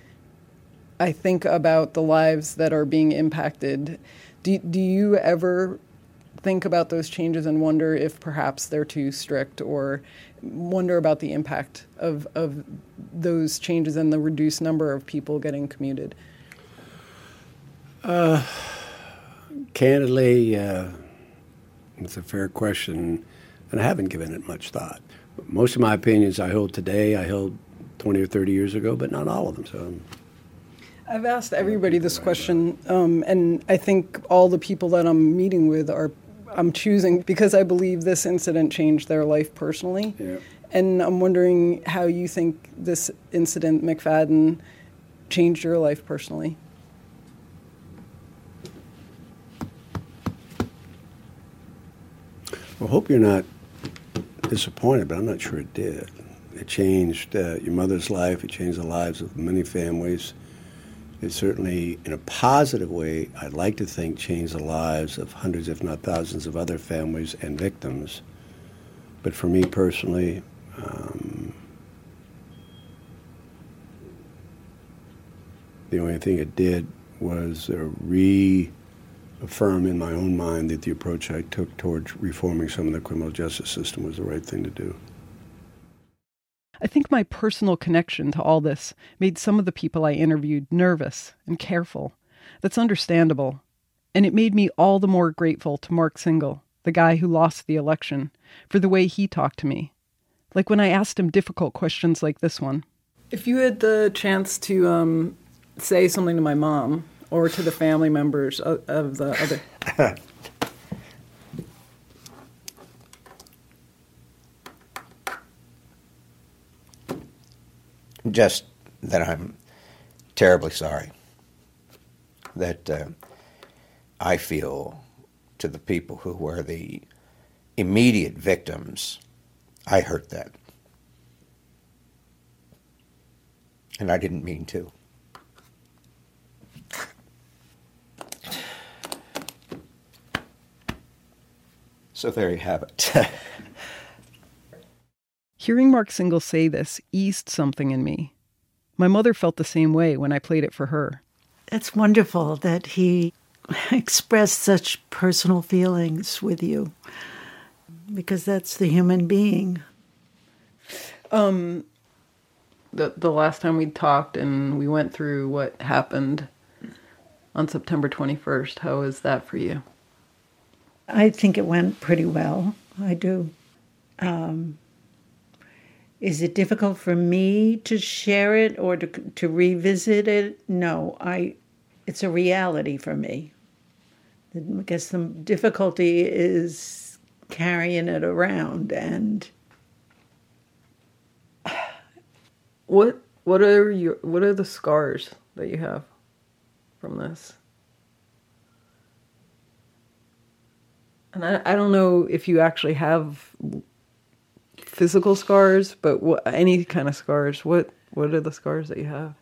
about the lives that are being impacted. Do you ever think about those changes and wonder if perhaps they're too strict, or wonder about the impact of those changes and the reduced number of people getting commuted? Candidly, it's a fair question, and I haven't given it much thought. Most of my opinions I hold today, I held 20 or 30 years ago, but not all of them. So I've asked everybody this question, and I think all the people that I'm meeting with I'm choosing because I believe this incident changed their life personally. Yeah. And I'm wondering how you think this incident, McFadden, changed your life personally. Well, I hope you're not disappointed, but I'm not sure it did. It changed your mother's life. It changed the lives of many families. It certainly, in a positive way, I'd like to think, changed the lives of hundreds, if not thousands, of other families and victims. But for me personally, the only thing it did was reaffirm in my own mind that the approach I took towards reforming some of the criminal justice system was the right thing to do. I think my personal connection to all this made some of the people I interviewed nervous and careful. That's understandable. And it made me all the more grateful to Mark Singel, the guy who lost the election, for the way he talked to me. Like when I asked him difficult questions like this one. If you had the chance to say something to my mom or to the family members of the other... Just that I'm terribly sorry. That I feel to the people who were the immediate victims, I hurt that. And I didn't mean to. So there you have it. Hearing Mark Single say this eased something in me. My mother felt the same way when I played it for her. It's wonderful that he expressed such personal feelings with you, because that's the human being. The last time we talked and we went through what happened on September 21st, how was that for you? I think it went pretty well. I do. Is it difficult for me to share it or to revisit it? No, it's a reality for me. I guess the difficulty is carrying it around. And what are the scars that you have from this? And I don't know if you actually have physical scars, but any kind of scars. What are the scars that you have?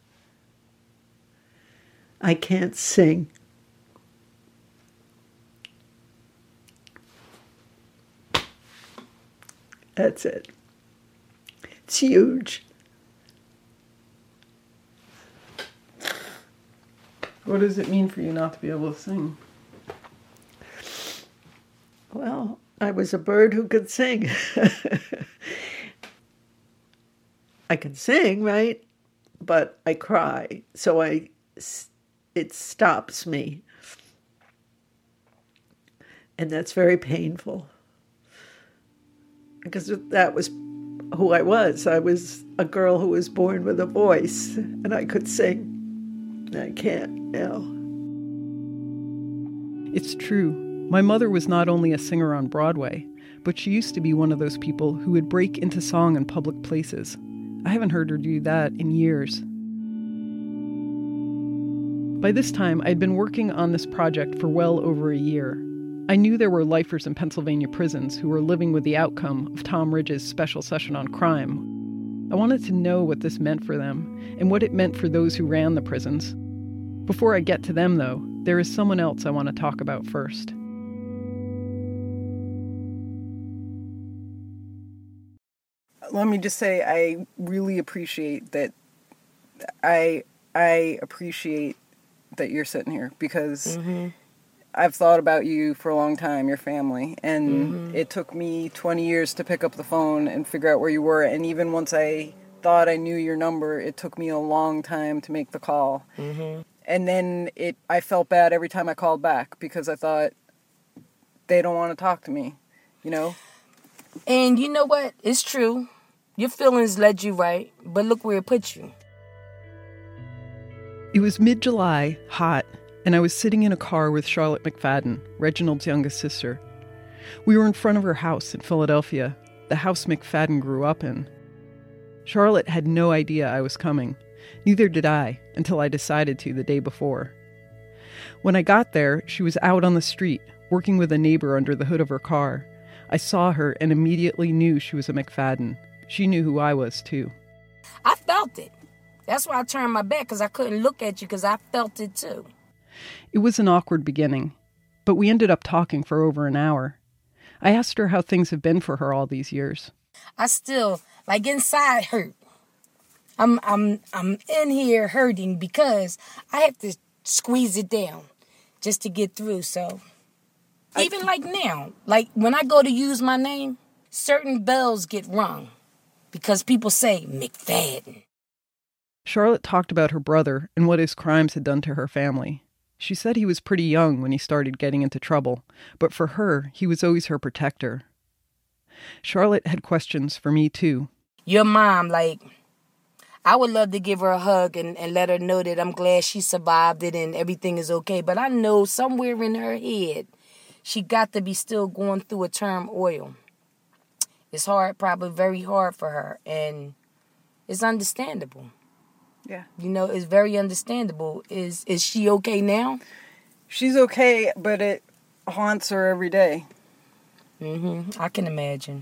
I can't sing. That's it. It's huge. What does it mean for you not to be able to sing? Well, I was a bird who could sing. I can sing, right? But I cry, so it stops me. And that's very painful. Because that was who I was. I was a girl who was born with a voice, and I could sing. I can't now. It's true. My mother was not only a singer on Broadway, but she used to be one of those people who would break into song in public places. I haven't heard her do that in years. By this time, I'd been working on this project for well over a year. I knew there were lifers in Pennsylvania prisons who were living with the outcome of Tom Ridge's special session on crime. I wanted to know what this meant for them, and what it meant for those who ran the prisons. Before I get to them, though, there is someone else I want to talk about first. Let me just say I really appreciate that. I appreciate that you're sitting here, because I've thought about you for a long time, your family, and it took me 20 years to pick up the phone and figure out where you were, and even once I thought I knew your number, it took me a long time to make the call. And then I felt bad every time I called back, because I thought, they don't want to talk to me, you know? And you know what? It's true. Your feelings led you right, but look where it put you. It was mid-July, hot, and I was sitting in a car with Charlotte McFadden, Reginald's youngest sister. We were in front of her house in Philadelphia, the house McFadden grew up in. Charlotte had no idea I was coming. Neither did I, until I decided to the day before. When I got there, she was out on the street, working with a neighbor under the hood of her car. I saw her and immediately knew she was a McFadden. She knew who I was, too. I felt it. That's why I turned my back, because I couldn't look at you, because I felt it, too. It was an awkward beginning, but we ended up talking for over an hour. I asked her how things have been for her all these years. I still, inside hurt. I'm in here hurting because I have to squeeze it down just to get through, so... Even now, when I go to use my name, certain bells get rung because people say McFadden. Charlotte talked about her brother and what his crimes had done to her family. She said he was pretty young when he started getting into trouble, but for her, he was always her protector. Charlotte had questions for me, too. Your mom, I would love to give her a hug and let her know that I'm glad she survived it and everything is okay, but I know somewhere in her head, she got to be still going through a turmoil. It's hard, probably very hard for her, and it's understandable. Yeah. It's very understandable. Is she okay now? She's okay, but it haunts her every day. I can imagine.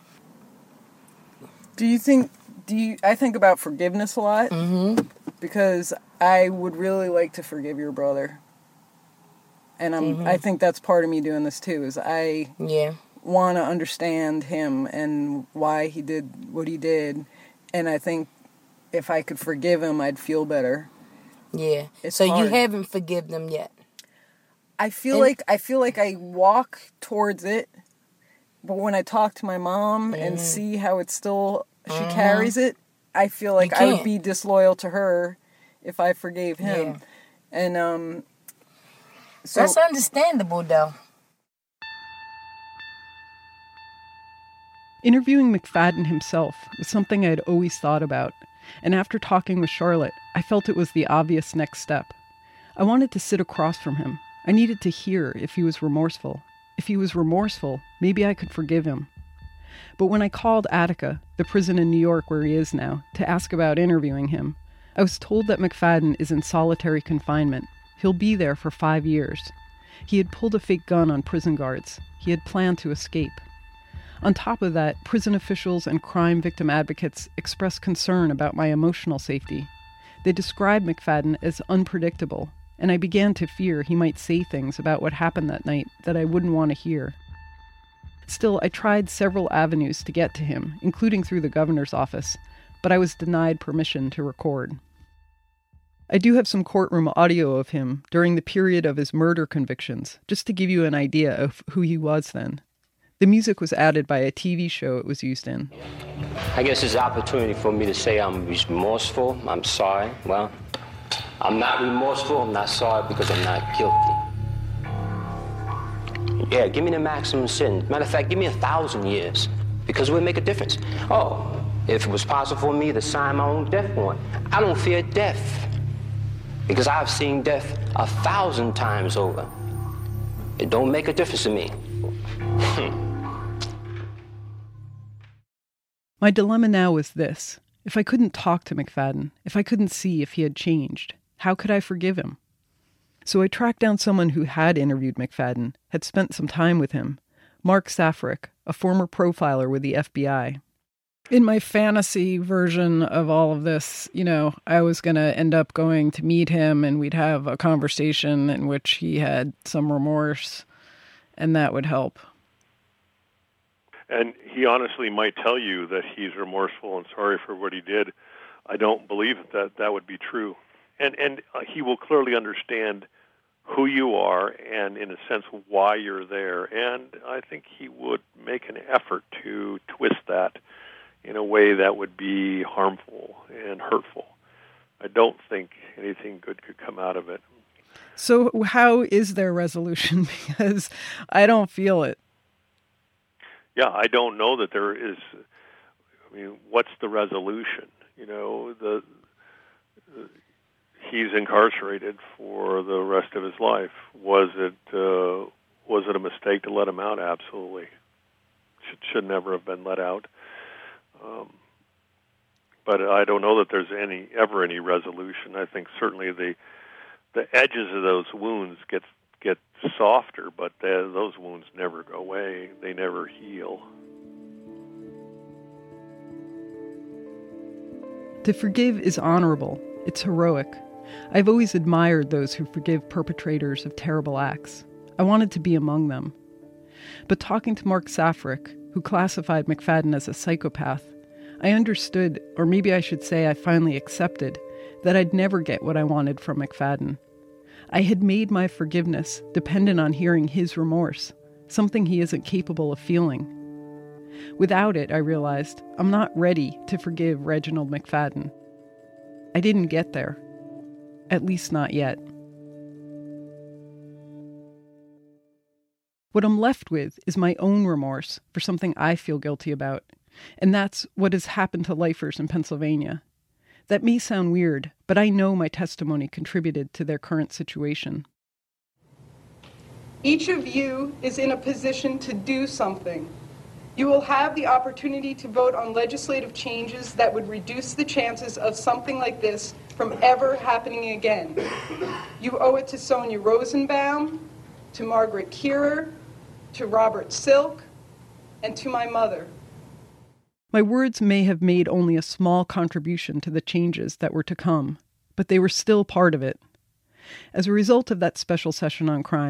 I think about forgiveness a lot, because I would really like to forgive your brother. And I think that's part of me doing this too, is I want to understand him and why he did what he did. And I think if I could forgive him, I'd feel better. Yeah. It's so hard. You haven't forgiven them yet. I feel like I walk towards it, but when I talk to my mom and see how it's still she carries it, I feel like I would be disloyal to her if I forgave him. Yeah. And so that's understandable, though. Interviewing McFadden himself was something I'd always thought about, and after talking with Charlotte, I felt it was the obvious next step. I wanted to sit across from him. I needed to hear if he was remorseful. If he was remorseful, maybe I could forgive him. But when I called Attica, the prison in New York where he is now, to ask about interviewing him, I was told that McFadden is in solitary confinement. He'll be there for 5 years. He had pulled a fake gun on prison guards. He had planned to escape. On top of that, prison officials and crime victim advocates expressed concern about my emotional safety. They described McFadden as unpredictable, and I began to fear he might say things about what happened that night that I wouldn't want to hear. Still, I tried several avenues to get to him, including through the governor's office, but I was denied permission to record. I do have some courtroom audio of him during the period of his murder convictions, just to give you an idea of who he was then. The music was added by a TV show it was used in. I guess it's an opportunity for me to say I'm remorseful, I'm sorry. Well, I'm not remorseful, I'm not sorry because I'm not guilty. Yeah, give me the maximum sentence. Matter of fact, give me 1,000 years, because it would make a difference. Oh, if it was possible for me to sign my own death warrant, I don't fear death, because I've seen death 1,000 times over. It don't make a difference to me. My dilemma now was this. If I couldn't talk to McFadden, if I couldn't see if he had changed, how could I forgive him? So I tracked down someone who had interviewed McFadden, had spent some time with him, Mark Safrick, a former profiler with the FBI. In my fantasy version of all of this, I was going to end up going to meet him and we'd have a conversation in which he had some remorse, and that would help. And he honestly might tell you that he's remorseful and sorry for what he did. I don't believe that would be true. And he will clearly understand who you are and, in a sense, why you're there. And I think he would make an effort to twist that in a way that would be harmful and hurtful. I don't think anything good could come out of it. So how is there resolution? Because I don't feel it. Yeah, I don't know that there is. I mean, what's the resolution? He's incarcerated for the rest of his life. Was it a mistake to let him out? Absolutely. Should never have been let out. But I don't know that there's ever any resolution. I think certainly the edges of those wounds get softer, but those wounds never go away. They never heal. To forgive is honorable. It's heroic. I've always admired those who forgive perpetrators of terrible acts. I wanted to be among them. But talking to Mark Safrick, who classified McFadden as a psychopath, I understood, or maybe I should say I finally accepted, that I'd never get what I wanted from McFadden. I had made my forgiveness dependent on hearing his remorse, something he isn't capable of feeling. Without it, I realized, I'm not ready to forgive Reginald McFadden. I didn't get there. At least not yet. What I'm left with is my own remorse for something I feel guilty about, and that's what has happened to lifers in Pennsylvania. That may sound weird, but I know my testimony contributed to their current situation. Each of you is in a position to do something. You will have the opportunity to vote on legislative changes that would reduce the chances of something like this from ever happening again. You owe it to Sonia Rosenbaum, to Margaret Kierer, to Robert Silk, and to my mother. My words may have made only a small contribution to the changes that were to come, but they were still part of it. As a result of that special session on crime,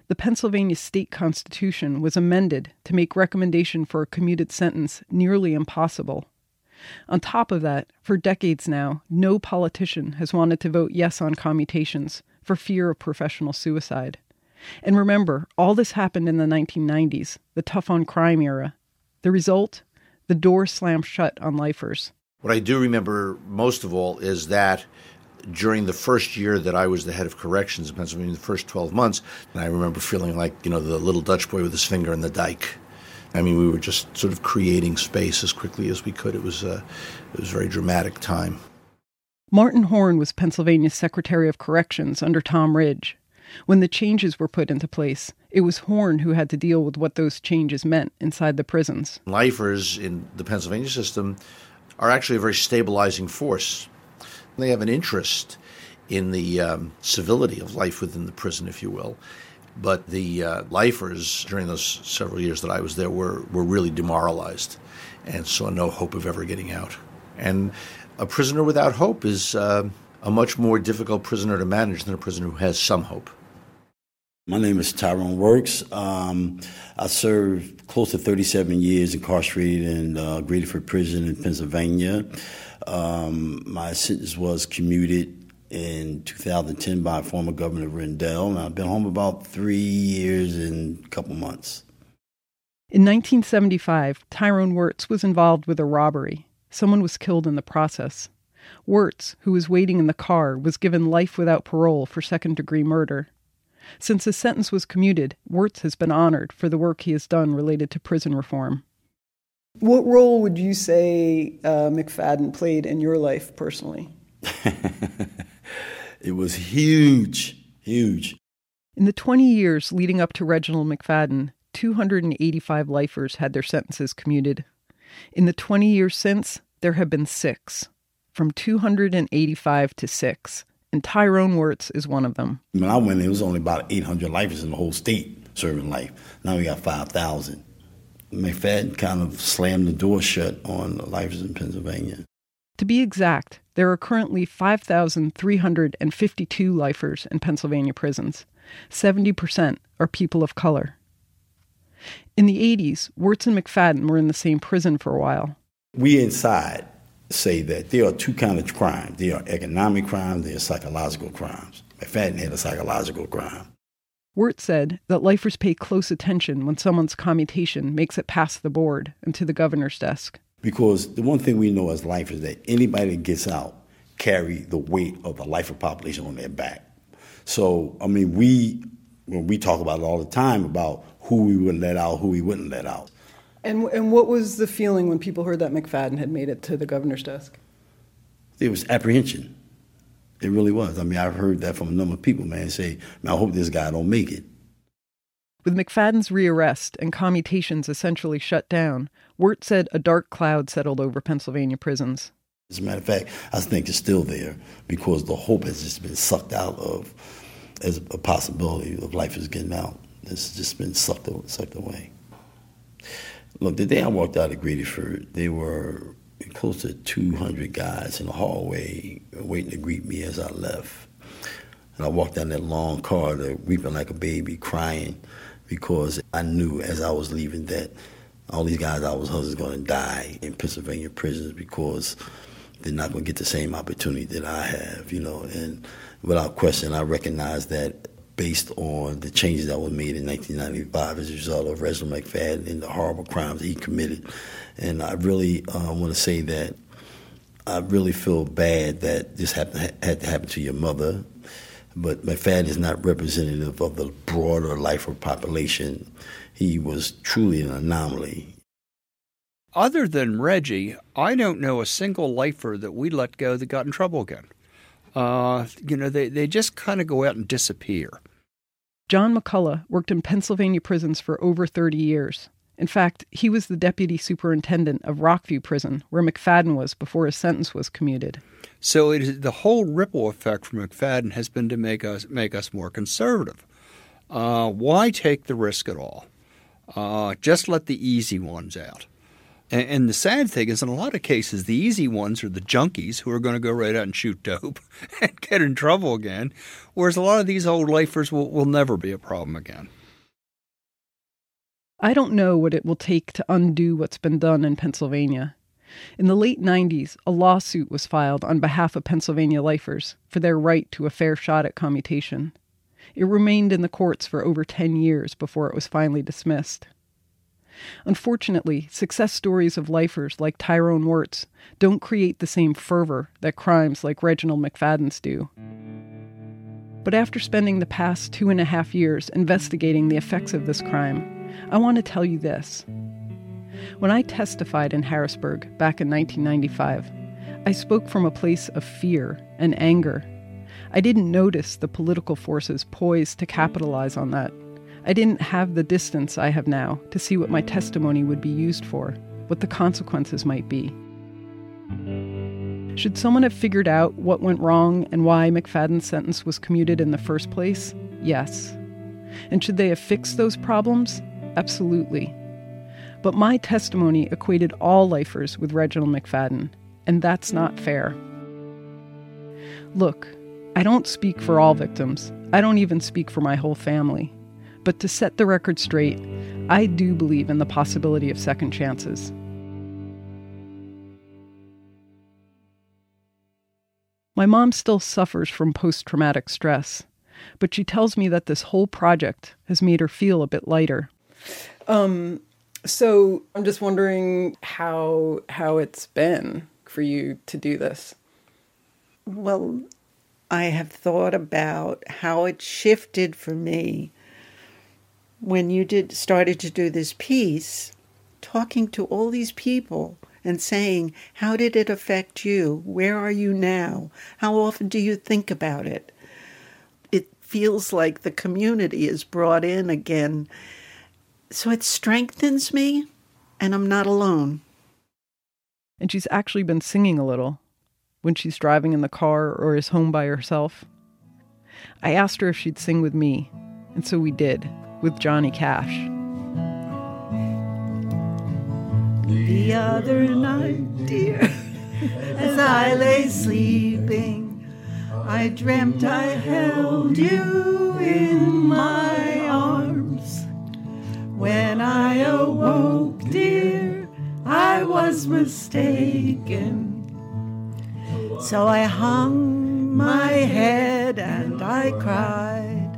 the Pennsylvania state constitution was amended to make recommendation for a commuted sentence nearly impossible. On top of that, for decades now, no politician has wanted to vote yes on commutations for fear of professional suicide. And remember, all this happened in the 1990s, the tough-on-crime era. The result? The door slammed shut on lifers. What I do remember most of all is that during the first year that I was the head of corrections in Pennsylvania, the first 12 months, and I remember feeling like, the little Dutch boy with his finger in the dike. I mean, we were just sort of creating space as quickly as we could. It was a very dramatic time. Martin Horn was Pennsylvania's Secretary of Corrections under Tom Ridge. When the changes were put into place, it was Horn who had to deal with what those changes meant inside the prisons. Lifers in the Pennsylvania system are actually a very stabilizing force. They have an interest in the civility of life within the prison, if you will. But the lifers, during those several years that I was there, were really demoralized and saw no hope of ever getting out. And a prisoner without hope is a much more difficult prisoner to manage than a prisoner who has some hope. My name is Tyrone Works. I served close to 37 years incarcerated in Graterford Prison in Pennsylvania. My sentence was commuted in 2010 by former Governor Rendell, and I've been home about 3 years and a couple months. In 1975, Tyrone Wirtz was involved with a robbery. Someone was killed in the process. Wirtz, who was waiting in the car, was given life without parole for second-degree murder. Since his sentence was commuted, Wirtz has been honored for the work he has done related to prison reform. What role would you say McFadden played in your life personally? It was huge, huge. In the 20 years leading up to Reginald McFadden, 285 lifers had their sentences commuted. In the 20 years since, there have been 6, from 285 to 6, and Tyrone Wirtz is one of them. When I went in, it was only about 800 lifers in the whole state serving life. Now we got 5,000. McFadden kind of slammed the door shut on the lifers in Pennsylvania. To be exact, there are currently 5,352 lifers in Pennsylvania prisons. 70% are people of color. In the 80s, Wirtz and McFadden were in the same prison for a while. We inside say that there are two kinds of crime. There are economic crimes, there are psychological crimes. McFadden had a psychological crime. Wirtz said that lifers pay close attention when someone's commutation makes it past the board and to the governor's desk. Because the one thing we know as lifers is that anybody that gets out carry the weight of the lifer population on their back. So, I mean, when we talk about it all the time about who we would let out, who we wouldn't let out. And what was the feeling when people heard that McFadden had made it to the governor's desk? It was apprehension. It really was. I mean, I've heard that from a number of people, man, say, man, I hope this guy don't make it. With McFadden's rearrest and commutations essentially shut down, Wirtz said a dark cloud settled over Pennsylvania prisons. As a matter of fact, I think it's still there because the hope has just been sucked out of as a possibility of lifers getting out. It's just been sucked away. Look, the day I walked out of Graterford, there were close to 200 guys in the hallway waiting to greet me as I left. And I walked down that long corridor, weeping like a baby, crying, because I knew as I was leaving that all these guys I was going to die in Pennsylvania prisons because they're not going to get the same opportunity that I have, you know. And without question, I recognize that based on the changes that were made in 1995 as a result of Reginald McFadden and the horrible crimes that he committed. And I really want to say that I really feel bad that this had to happen to your mother. But McFadden is not representative of the broader lifer population. He was truly an anomaly. Other than Reggie, I don't know a single lifer that we let go that got in trouble again. They just kind of go out and disappear. John McCullough worked in Pennsylvania prisons for over 30 years. In fact, he was the deputy superintendent of Rockview Prison, where McFadden was before his sentence was commuted. So the whole ripple effect from McFadden has been to make us more conservative. Why take the risk at all? Just let the easy ones out. And the sad thing is, in a lot of cases, the easy ones are the junkies who are going to go right out and shoot dope and get in trouble again, whereas a lot of these old lifers will never be a problem again. I don't know what it will take to undo what's been done in Pennsylvania. In the late 90s, a lawsuit was filed on behalf of Pennsylvania lifers for their right to a fair shot at commutation. It remained in the courts for over 10 years before it was finally dismissed. Unfortunately, success stories of lifers like Tyrone Wirtz don't create the same fervor that crimes like Reginald McFadden's do. But after spending the past 2.5 years investigating the effects of this crime, I want to tell you this. When I testified in Harrisburg back in 1995, I spoke from a place of fear and anger. I didn't notice the political forces poised to capitalize on that. I didn't have the distance I have now to see what my testimony would be used for, what the consequences might be. Should someone have figured out what went wrong and why McFadden's sentence was commuted in the first place? Yes. And should they have fixed those problems? Absolutely. But my testimony equated all lifers with Reginald McFadden, and that's not fair. Look, I don't speak for all victims. I don't even speak for my whole family. But to set the record straight, I do believe in the possibility of second chances. My mom still suffers from post-traumatic stress, but she tells me that this whole project has made her feel a bit lighter. So I'm just wondering how it's been for you to do this. Well, I have thought about how it shifted for me when you started to do this piece, talking to all these people and saying, how did it affect you? Where are you now? How often do you think about it? It feels like the community is brought in again. So it strengthens me, and I'm not alone. And she's actually been singing a little when she's driving in the car or is home by herself. I asked her if she'd sing with me, and so we did, with Johnny Cash. The other night, dear, as I lay sleeping, I dreamt I held you in my arms. When I awoke, dear, I was mistaken. So I hung my head and I cried.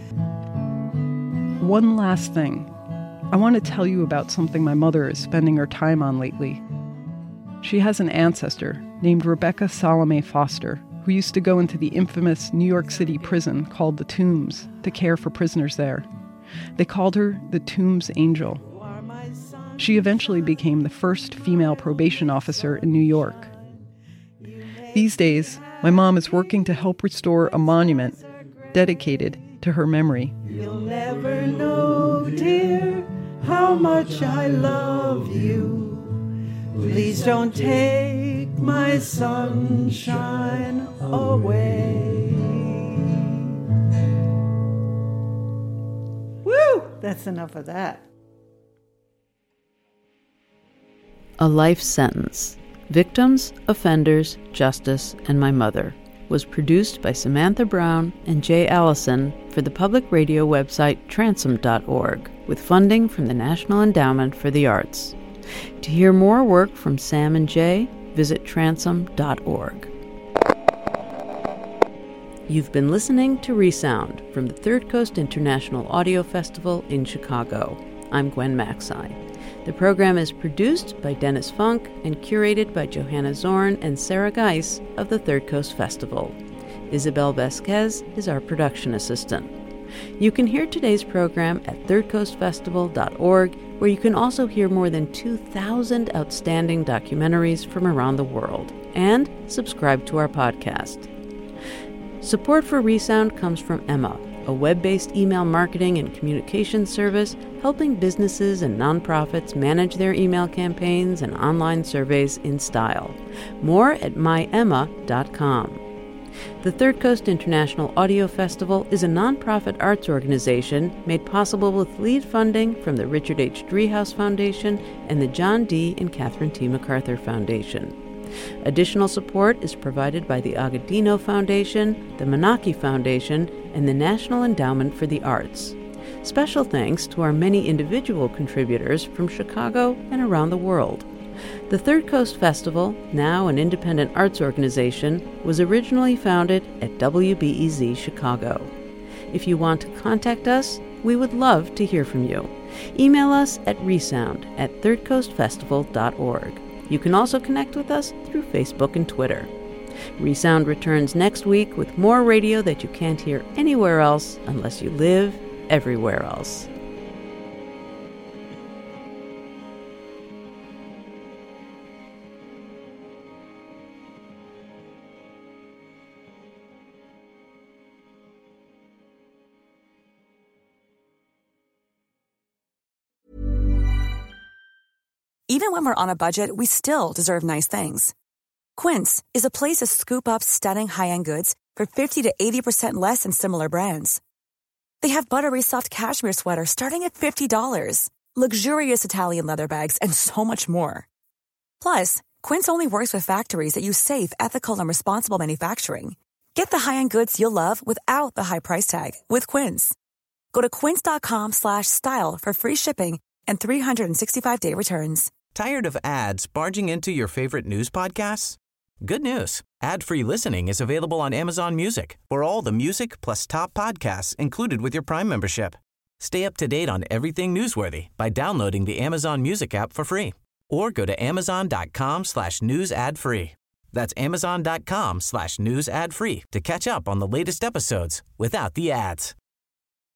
One last thing. I want to tell you about something my mother is spending her time on lately. She has an ancestor named Rebecca Salome Foster, who used to go into the infamous New York City prison called the Tombs to care for prisoners there. They called her the Tombs Angel. She eventually became the first female probation officer in New York. These days, my mom is working to help restore a monument dedicated to her memory. You'll never know, dear, how much I love you. Please don't take my sunshine away. Woo! That's enough of that. A Life Sentence. Victims, Offenders, Justice, and My Mother was produced by Samantha Brown and Jay Allison for the public radio website transom.org with funding from the National Endowment for the Arts. To hear more work from Sam and Jay, visit transom.org. You've been listening to Resound from the Third Coast International Audio Festival in Chicago. I'm Gwen Macsai. The program is produced by Dennis Funk and curated by Johanna Zorn and Sarah Geis of the Third Coast Festival. Isabel Vasquez is our production assistant. You can hear today's program at thirdcoastfestival.org, where you can also hear more than 2,000 outstanding documentaries from around the world, and subscribe to our podcast. Support for Resound comes from Emma, a web-based email marketing and communications service helping businesses and nonprofits manage their email campaigns and online surveys in style. More at myemma.com. The Third Coast International Audio Festival is a nonprofit arts organization made possible with lead funding from the Richard H. Driehaus Foundation and the John D. and Catherine T. MacArthur Foundation. Additional support is provided by the Agudino Foundation, the Menaki Foundation, and the National Endowment for the Arts. Special thanks to our many individual contributors from Chicago and around the world. The Third Coast Festival, now an independent arts organization, was originally founded at WBEZ Chicago. If you want to contact us, we would love to hear from you. Email us at resound@thirdcoastfestival.org. You can also connect with us through Facebook and Twitter. Resound returns next week with more radio that you can't hear anywhere else unless you live everywhere else. Even when we're on a budget, we still deserve nice things. Quince is a place to scoop up stunning high-end goods for 50 to 80% less than similar brands. They have buttery soft cashmere sweaters starting at $50, luxurious Italian leather bags, and so much more. Plus, Quince only works with factories that use safe, ethical, and responsible manufacturing. Get the high-end goods you'll love without the high price tag with Quince. Go to quince.com/style for free shipping and 365-day returns. Tired of ads barging into your favorite news podcasts? Good news. Ad-free listening is available on Amazon Music for all the music plus top podcasts included with your Prime membership. Stay up to date on everything newsworthy by downloading the Amazon Music app for free or go to amazon.com/news ad free. That's amazon.com/news ad free to catch up on the latest episodes without the ads.